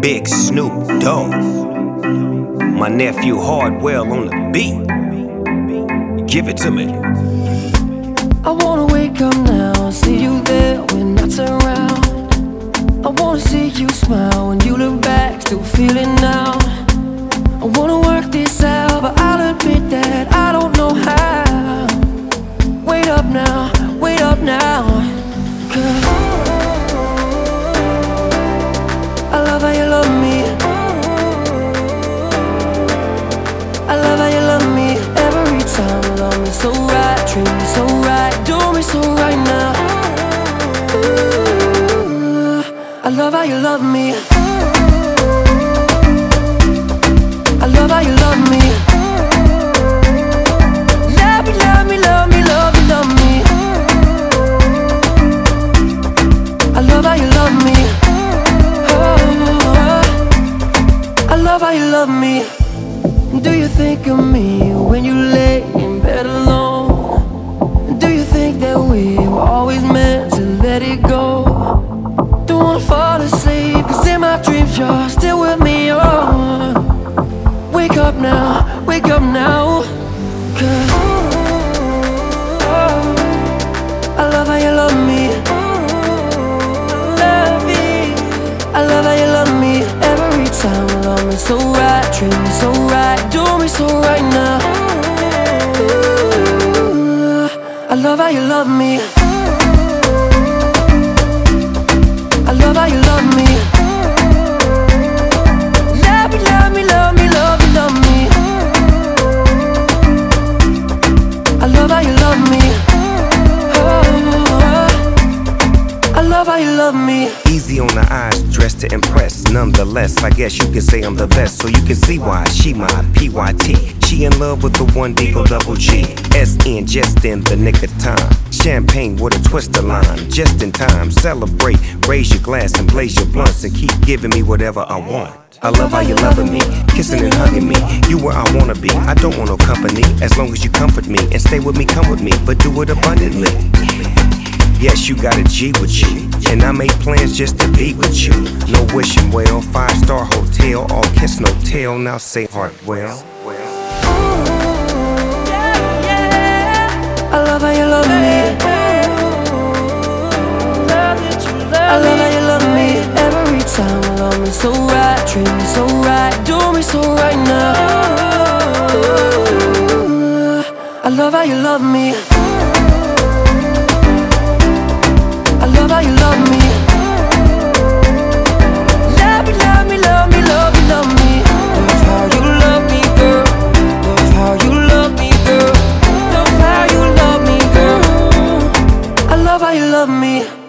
Big Snoop Dogg, my nephew Hardwell on the beat. Give it to me. I wanna wake up now and see you there when I turn around. I wanna see you smile when you look back, still feel it now. I wanna work this out, but I'll admit that I don't know how. Wait up now, wait up now, 'cause I love how you love me. I love how you love me every time. Love me so right, treat me so right, do me so right now. Ooh, I love how you love me. I love how you love me. Love me, love me, love me, love me, love me. I love how you love me. I love how you love me. Do you think of me when you lay in bed alone? Do you think that we were always meant to let it go? Don't wanna fall asleep, 'cause in my dreams you're still with me, oh. Wake up now, wake up now, 'cause I love how you love me. I love how you love me every time. Love me so right, treat me so right, do me so right now. Ooh, I love how you love me. I love how you love me. Love me, love me, love me, love me, love me. I love how you love me. I love how you love me. Easy on the eyes, dressed to impress. Nonetheless, I guess you can say I'm the best. So you can see why she my PYT. She in love with the one Deagle double G. SN just in the nick of time. Champagne with a twist of lime, just in time. Celebrate, raise your glass and blaze your blunts, and keep giving me whatever I want. I love how you loving me, kissing and hugging me. You where I wanna be, I don't want no company. As long as you comfort me and stay with me, come with me, but do it abundantly. Yes, you got a G with you, and I made plans just to be with you. No wishing well, 5-star hotel, all kiss no tell. Now say Hardwell. I love how you love me. I love how you love me every time. Love me so right, treat me so right, do me so right now. Ooh, I love how you love me. I love how you love me. Love me, love me, love me, love me, love me. Love how you love me, girl. Love how you love me, girl. Love how you love me, girl. I love how you love me.